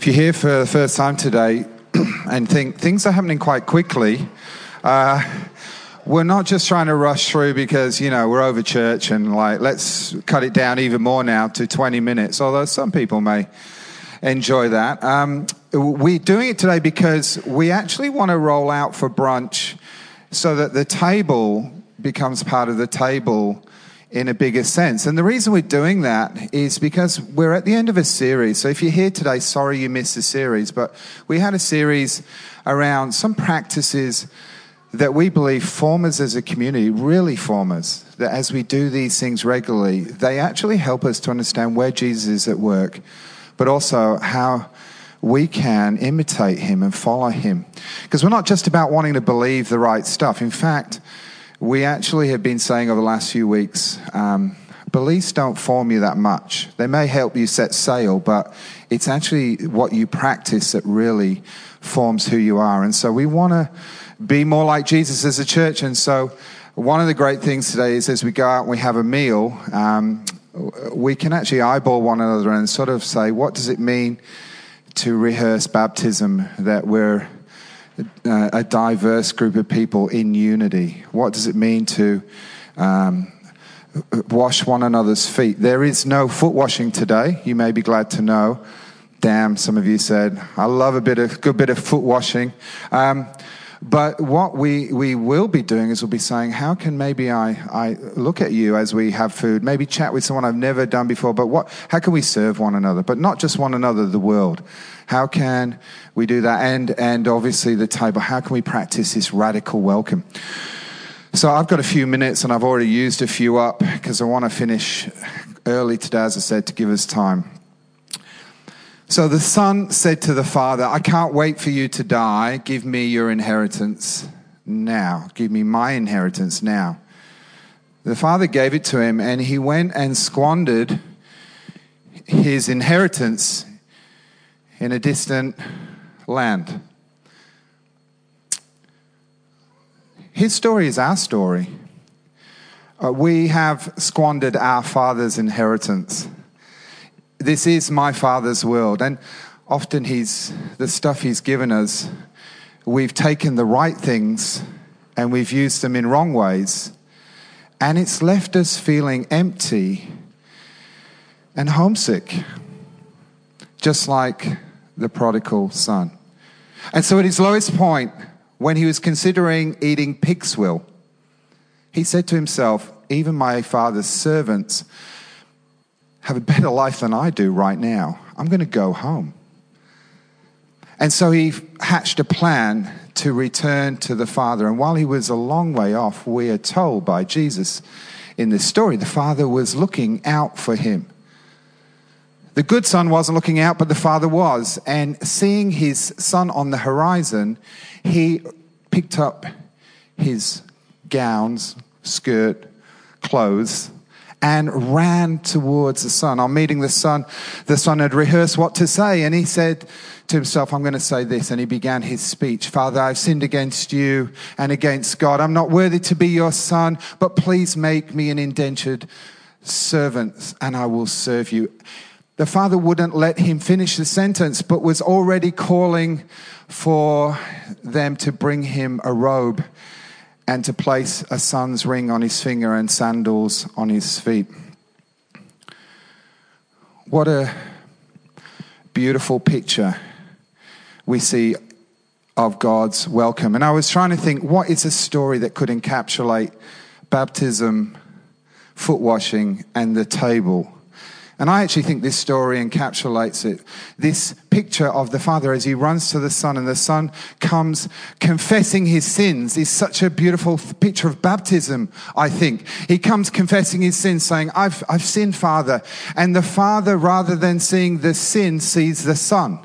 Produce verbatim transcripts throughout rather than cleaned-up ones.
If you're here for the first time today and think things are happening quite quickly, uh, we're not just trying to rush through because, you know, we're over church and like, let's cut it down even more now to twenty minutes, although some people may enjoy that. Um, we're doing it today because we actually want to roll out for brunch so that the table becomes part of the table in a bigger sense. And the reason we're doing that is because we're at the end of a series. So if you're here today, sorry you missed the series, but we had a series around some practices that we believe form us as a community, really form us, that as we do these things regularly, they actually help us to understand where Jesus is at work, but also how we can imitate him and follow him. Because we're not just about wanting to believe the right stuff. In fact, we actually have been saying over the last few weeks, um, beliefs don't form you that much. They may help you set sail, but it's actually what you practice that really forms who you are. And so we want to be more like Jesus as a church. And so one of the great things today is as we go out and we have a meal, um, we can actually eyeball one another and sort of say, what does it mean to rehearse baptism, that we're uh, a diverse group of people in unity? What does it mean to um, wash one another's feet? There is no foot washing today, you may be glad to know. Damn, some of you said, I love a bit of good bit of foot washing. Um, But what we, we will be doing is we'll be saying, how can maybe I, I look at you as we have food, maybe chat with someone I've never done before, but what how can we serve one another? But not just one another, the world. How can we do that? And and obviously the table, how can we practice this radical welcome? So I've got a few minutes and I've already used a few up because I want to finish early today, as I said, to give us time. So the son said to the father, I can't wait for you to die. Give me your inheritance now. Give me my inheritance now. The father gave it to him, and he went and squandered his inheritance in a distant land. His story is our story. Uh, we have squandered our father's inheritance. This is my Father's world, and often he's the stuff he's given us, we've taken the right things and we've used them in wrong ways, and it's left us feeling empty and homesick, just like the prodigal son. And so at his lowest point, when he was considering eating pig's will, he said to himself, even my father's servants have a better life than I do right now. I'm going to go home. And so he hatched a plan to return to the father. And while he was a long way off, we are told by Jesus in this story, the father was looking out for him. The good son wasn't looking out, but the father was. And seeing his son on the horizon, he picked up his gowns, skirt, clothes, and ran towards the son. On meeting the son, the son had rehearsed what to say, and he said to himself, I'm going to say this. And he began his speech. Father, I've sinned against you and against God. I'm not worthy to be your son, but please make me an indentured servant, and I will serve you. The father wouldn't let him finish the sentence, but was already calling for them to bring him a robe and to place a son's ring on his finger and sandals on his feet. What a beautiful picture we see of God's welcome. And I was trying to think, what is a story that could encapsulate baptism, foot washing, and the table? And I actually think this story encapsulates it. This picture of the father as he runs to the son, and the son comes confessing his sins, is such a beautiful picture of baptism, I think. He comes confessing his sins, saying, I've, I've sinned, Father. And the father, rather than seeing the sin, sees the son.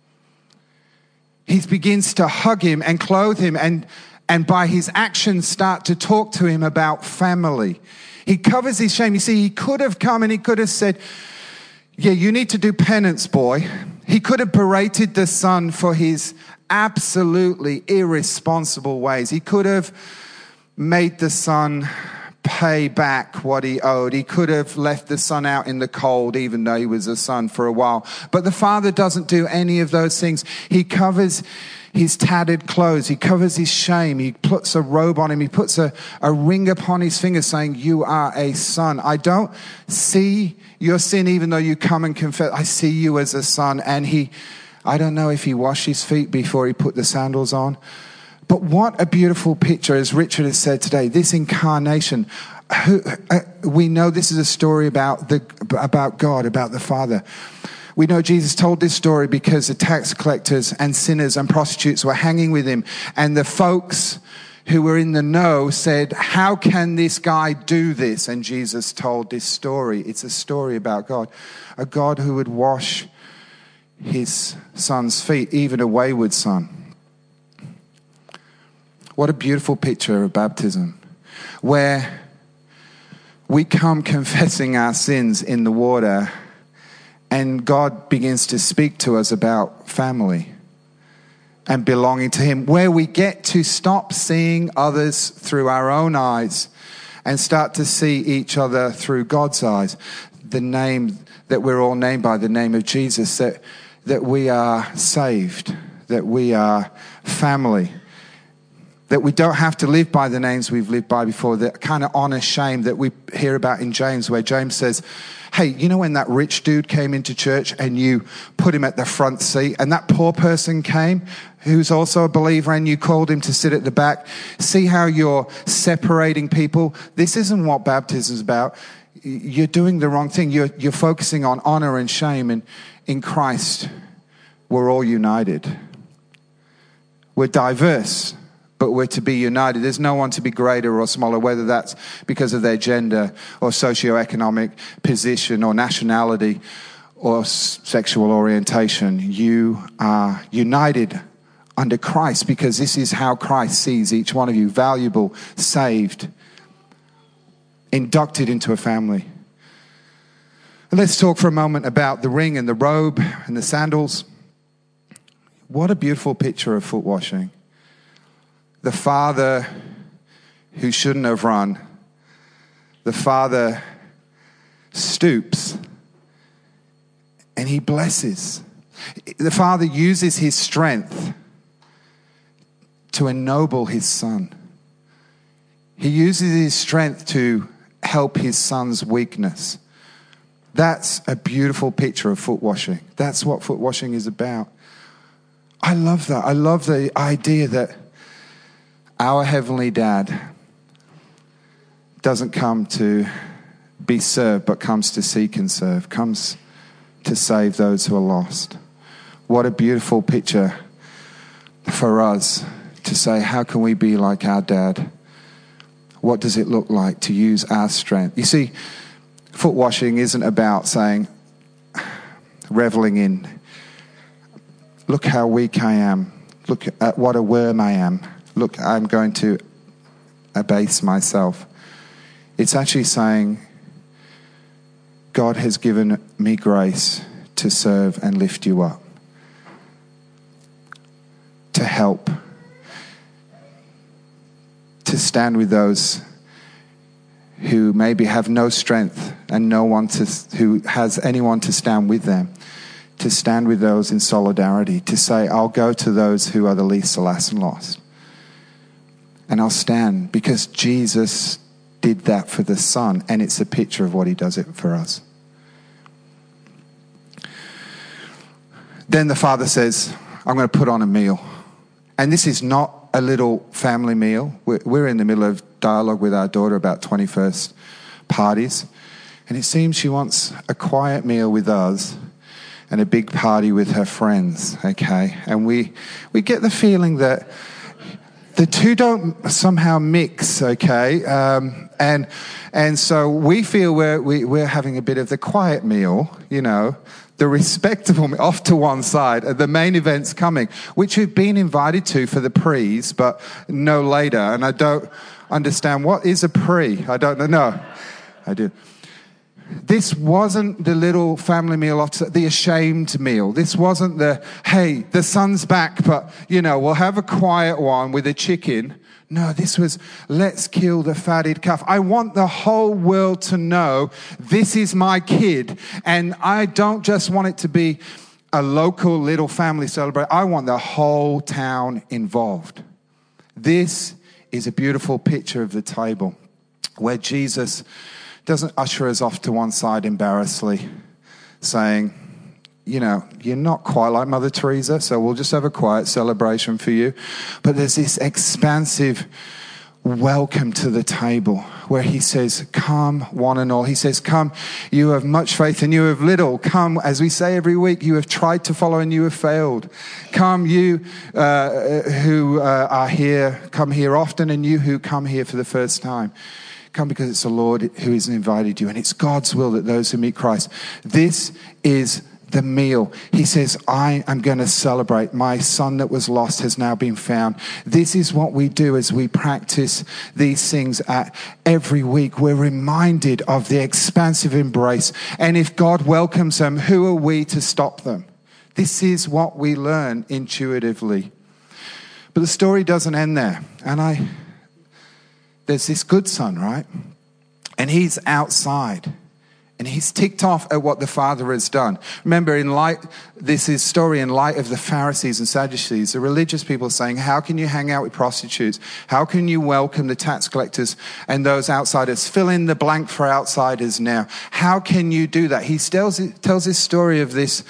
He begins to hug him and clothe him, and, and by his actions start to talk to him about family. He covers his shame. You see, he could have come and he could have said, yeah, you need to do penance, boy. He could have berated the son for his absolutely irresponsible ways. He could have made the son pay back what he owed. He could have left the son out in the cold, even though he was a son for a while. But the father doesn't do any of those things. He covers his tattered clothes. He covers his shame. He puts a robe on him. He puts a, a ring upon his finger saying, you are a son. I don't see your sin even though you come and confess. I see you as a son. And he, I don't know if he washed his feet before he put the sandals on. But what a beautiful picture, as Richard has said today, this incarnation. Who, uh, we know this is a story about the about God, about the Father. We know Jesus told this story because the tax collectors and sinners and prostitutes were hanging with him. And the folks who were in the know said, how can this guy do this? And Jesus told this story. It's a story about God. A God who would wash his son's feet, even a wayward son. What a beautiful picture of baptism, where we come confessing our sins in the water and God begins to speak to us about family and belonging to him, where we get to stop seeing others through our own eyes and start to see each other through God's eyes. The name that we're all named by, the name of Jesus, that, that we are saved, that we are family. That we don't have to live by the names we've lived by before, that kind of honor shame that we hear about in James, where James says, hey, you know when that rich dude came into church and you put him at the front seat, and that poor person came who's also a believer and you called him to sit at the back? See how you're separating people? This isn't what baptism is about. You're doing the wrong thing. You're, you're focusing on honor and shame, and in Christ, we're all united. We're diverse, but we're to be united. There's no one to be greater or smaller, whether that's because of their gender or socioeconomic position or nationality or s- sexual orientation. You are united under Christ because this is how Christ sees each one of you: valuable, saved, inducted into a family. And let's talk for a moment about the ring and the robe and the sandals. What a beautiful picture of foot washing. The father who shouldn't have run, the father stoops and he blesses. The father uses his strength to ennoble his son. He uses his strength to help his son's weakness. That's a beautiful picture of foot washing. That's what foot washing is about. I love that. I love the idea that our Heavenly Dad doesn't come to be served, but comes to seek and serve, comes to save those who are lost. What a beautiful picture for us to say, how can we be like our dad? What does it look like to use our strength? You see, foot washing isn't about saying, reveling in, look how weak I am, look at what a worm I am. Look, I'm going to abase myself. It's actually saying, God has given me grace to serve and lift you up, to help, to stand with those who maybe have no strength and no one to, who has anyone to stand with them, to stand with those in solidarity, to say, I'll go to those who are the least, the last and lost. And I'll stand because Jesus did that for the Son, and it's a picture of what he does it for us. Then the Father says, I'm going to put on a meal. And this is not a little family meal. We're, we're in the middle of dialogue with our daughter about twenty-first parties. And it seems she wants a quiet meal with us and a big party with her friends, okay? And we we get the feeling that the two don't somehow mix, okay? Um, and and so we feel we're, we, we're having a bit of the quiet meal, you know, the respectable meal, off to one side. The main event's coming, which we've been invited to for the pre's, but no later. And I don't understand, what is a pre? I don't know. No, I do. This wasn't the little family meal, off to, the ashamed meal. This wasn't the, hey, the son's back, but, you know, we'll have a quiet one with a chicken. No, this was, let's kill the fatted calf. I want the whole world to know this is my kid. And I don't just want it to be a local little family celebration. I want the whole town involved. This is a beautiful picture of the table where Jesus doesn't usher us off to one side embarrassingly, saying, you know, you're not quite like Mother Teresa, so we'll just have a quiet celebration for you. But there's this expansive welcome to the table where he says, come one and all. He says, come, you have much faith and you have little. Come, as we say every week, you have tried to follow and you have failed. Come, you uh, who uh, are here, come here often, and you who come here for the first time. Come because it's the Lord who has invited you, and it's God's will that those who meet Christ. This is the meal. He says, I am going to celebrate. My son that was lost has now been found. This is what we do as we practice these things at every week. We're reminded of the expansive embrace. And if God welcomes them, who are we to stop them? This is what we learn intuitively. But the story doesn't end there. And I, there's this good son, right? And he's outside. And he's ticked off at what the Father has done. Remember, in light, this is story in light of the Pharisees and Sadducees, the religious people saying, how can you hang out with prostitutes? How can you welcome the tax collectors and those outsiders? Fill in the blank for outsiders now. How can you do that? He tells, tells this story of this,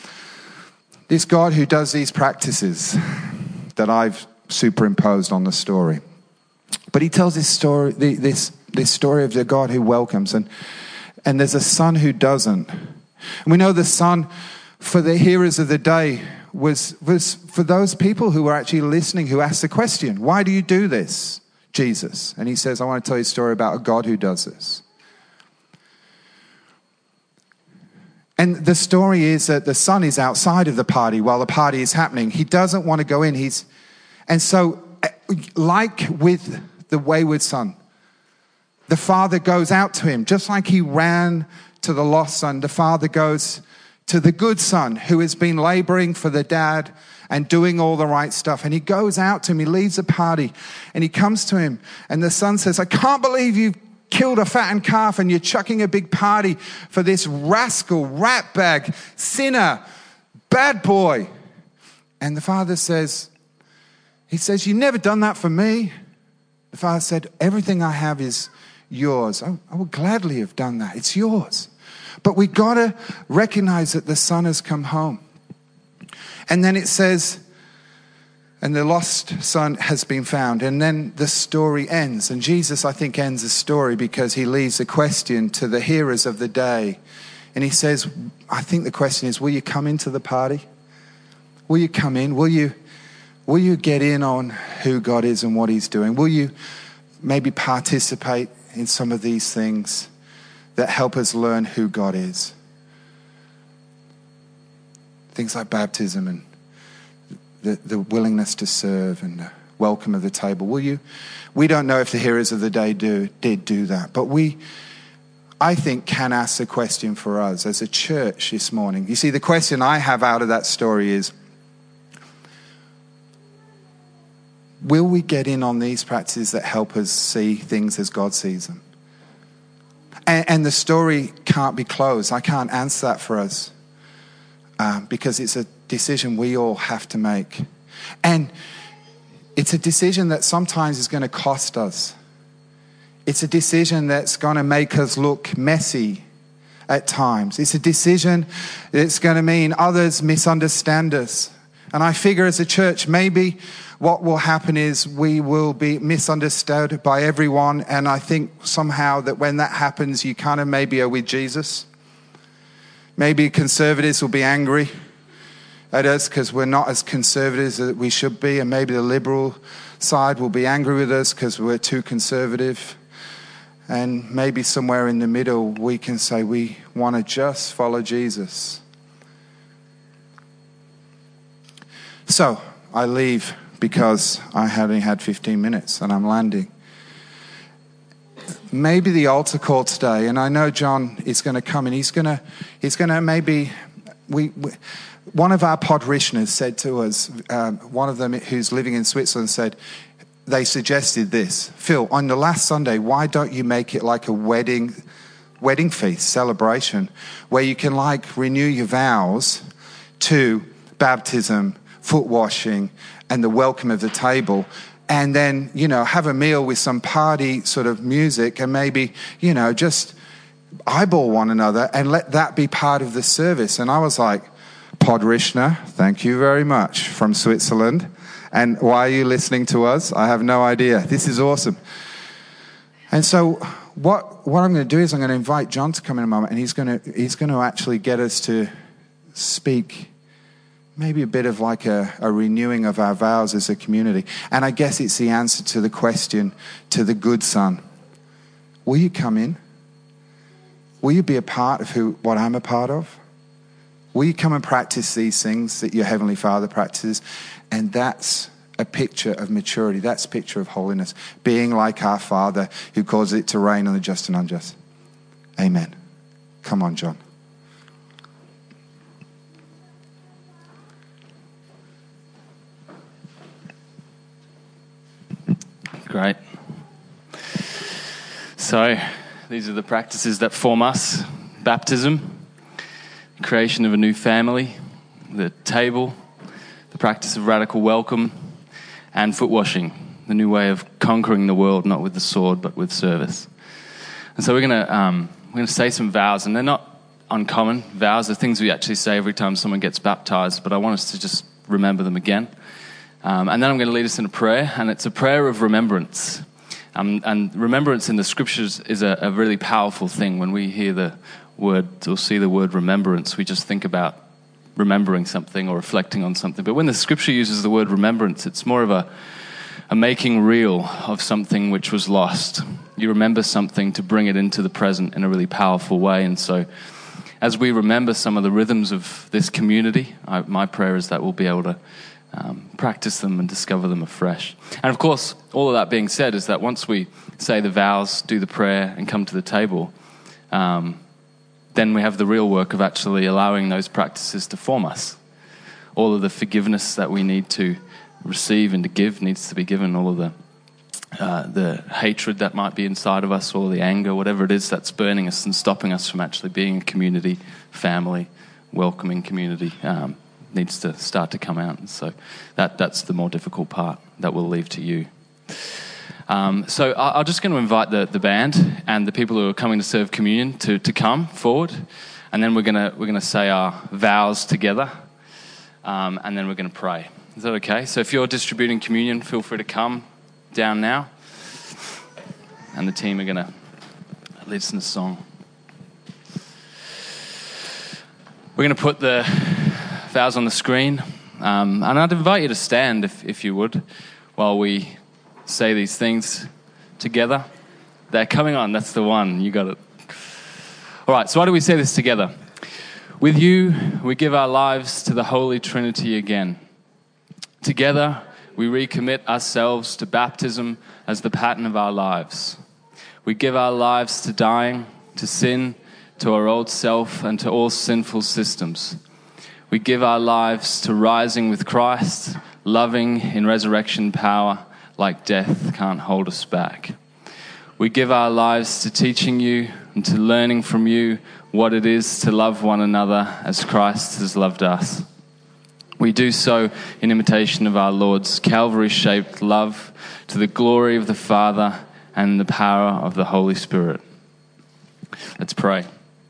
this God who does these practices that I've superimposed on the story. But he tells this story, this, this story of the God who welcomes. And And there's a son who doesn't. And we know the son, for the hearers of the day, was, was for those people who were actually listening, who asked the question, why do you do this, Jesus? And he says, I want to tell you a story about a God who does this. And the story is that the son is outside of the party while the party is happening. He doesn't want to go in. He's, and so, like with the wayward son, the father goes out to him, just like he ran to the lost son. The father goes to the good son who has been laboring for the dad and doing all the right stuff. And he goes out to him, he leaves the party, and he comes to him. And the son says, I can't believe you've killed a fattened calf and you're chucking a big party for this rascal, ratbag, sinner, bad boy. And the father says, he says, you've never done that for me. The father said, everything I have is yours. I, I would gladly have done that. It's yours. But we got to recognize that the son has come home. And then it says, and the lost son has been found. And then the story ends. And Jesus, I think, ends the story because he leaves a question to the hearers of the day. And he says, I think the question is, will you come into the party? Will you come in? Will you, will you get in on who God is and what he's doing? Will you maybe participate in some of these things that help us learn who God is? Things like baptism and the, the willingness to serve and the welcome of the table. Will you? We don't know if the hearers of the day do, did do that, but we, I think, can ask the question for us as a church this morning. You see, the question I have out of that story is, will we get in on these practices that help us see things as God sees them? And, and the story can't be closed. I can't answer that for us uh, because it's a decision we all have to make. And it's a decision that sometimes is going to cost us. It's a decision that's going to make us look messy at times. It's a decision that's going to mean others misunderstand us. And I figure as a church, maybe what will happen is we will be misunderstood by everyone. And I think somehow that when that happens, you kind of maybe are with Jesus. Maybe conservatives will be angry at us because we're not as conservative as we should be. And maybe the liberal side will be angry with us because we're too conservative. And maybe somewhere in the middle, we can say we want to just follow Jesus. So I leave because I had only had fifteen minutes and I'm landing. Maybe the altar call today, and I know John is going to come and he's going to, he's going to maybe, we, we one of our podrishners said to us, um, one of them who's living in Switzerland said, they suggested this. Phil, on the last Sunday, why don't you make it like a wedding wedding feast, celebration, where you can like renew your vows to baptism, foot washing, and the welcome of the table, and then, you know, have a meal with some party sort of music, and maybe, you know, just eyeball one another and let that be part of the service. And I was like, Podrishna, thank you very much, from Switzerland. And why are you listening to us? I have no idea. This is awesome. And so what what I'm going to do is I'm going to invite John to come in a moment, and he's going to he's going to actually get us to speak maybe a bit of like a, a renewing of our vows as a community. And I guess it's the answer to the question to the good son. Will you come in? Will you be a part of who what I'm a part of? Will you come and practice these things that your Heavenly Father practices? And that's a picture of maturity. That's a picture of holiness. Being like our Father who causes it to rain on the just and unjust. Amen. Come on, John. Great. So, these are the practices that form us. Baptism, creation of a new family, the table, the practice of radical welcome, and foot washing, the new way of conquering the world, not with the sword, but with service. And so we're going to um, we're going to say some vows, and they're not uncommon. Vows are things we actually say every time someone gets baptized, but I want us to just remember them again. Um, and then I'm going to lead us in a prayer, and it's a prayer of remembrance. Um, and remembrance in the scriptures is a, a really powerful thing. When we hear the word or see the word remembrance, we just think about remembering something or reflecting on something. But when the scripture uses the word remembrance, it's more of a, a making real of something which was lost. You remember something to bring it into the present in a really powerful way. And so as we remember some of the rhythms of this community, I, my prayer is that we'll be able to Um, practice them and discover them afresh. And of course, all of that being said is that once we say the vows, do the prayer, and come to the table, um, then we have the real work of actually allowing those practices to form us. All of the forgiveness that we need to receive and to give needs to be given. All of the uh, the hatred that might be inside of us, all of the anger, whatever it is that's burning us and stopping us from actually being a community, family, welcoming community, um, needs to start to come out. And so that that's the more difficult part that we'll leave to you. Um, so I, I'm just going to invite the, the band and the people who are coming to serve communion to, to come forward, and then we're gonna we're gonna say our vows together, um, and then we're going to pray. Is that okay? So if you're distributing communion, feel free to come down now, and the team are going to lead us in a song. We're going to put the vows on the screen, um, and I'd invite you to stand if, if you would while we say these things together. They're coming on, that's the one, you got it. All right, so why do we say this together? With you, we give our lives to the Holy Trinity again. Together, we recommit ourselves to baptism as the pattern of our lives. We give our lives to dying, to sin, to our old self, and to all sinful systems. We give our lives to rising with Christ, loving in resurrection power, like death can't hold us back. We give our lives to teaching you and to learning from you what it is to love one another as Christ has loved us. We do so in imitation of our Lord's Calvary-shaped love, to the glory of the Father and the power of the Holy Spirit. Let's pray.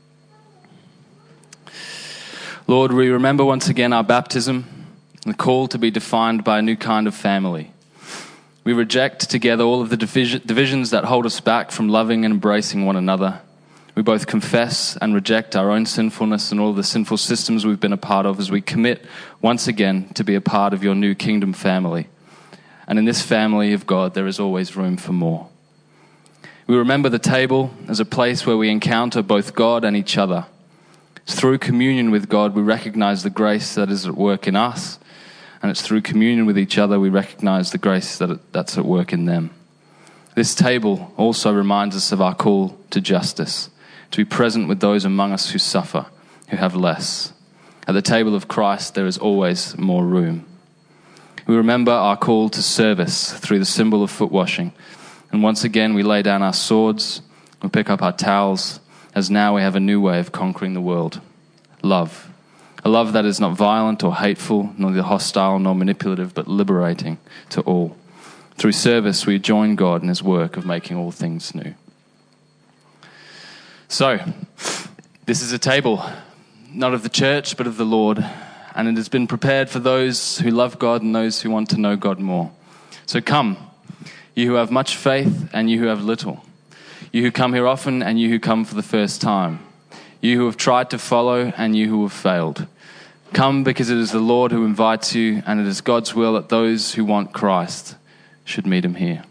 Lord, we remember once again our baptism, the call to be defined by a new kind of family. We reject together all of the divis- divisions that hold us back from loving and embracing one another. We both confess and reject our own sinfulness and all of the sinful systems we've been a part of as we commit once again to be a part of your new kingdom family. And in this family of God, there is always room for more. We remember the table as a place where we encounter both God and each other. Through communion with God, we recognize the grace that is at work in us, and it's through communion with each other we recognize the grace that that's at work in them. This table also reminds us of our call to justice, to be present with those among us who suffer, who have less. At the table of Christ, there is always more room. We remember our call to service through the symbol of foot washing. And once again, we lay down our swords, we pick up our towels, as now we have a new way of conquering the world. Love. A love that is not violent or hateful, nor hostile, nor manipulative, but liberating to all. Through service, we join God in his work of making all things new. So, this is a table, not of the church, but of the Lord, and it has been prepared for those who love God and those who want to know God more. So come, you who have much faith and you who have little, you who come here often and you who come for the first time, you who have tried to follow and you who have failed. Come because it is the Lord who invites you, and it is God's will that those who want Christ should meet him here.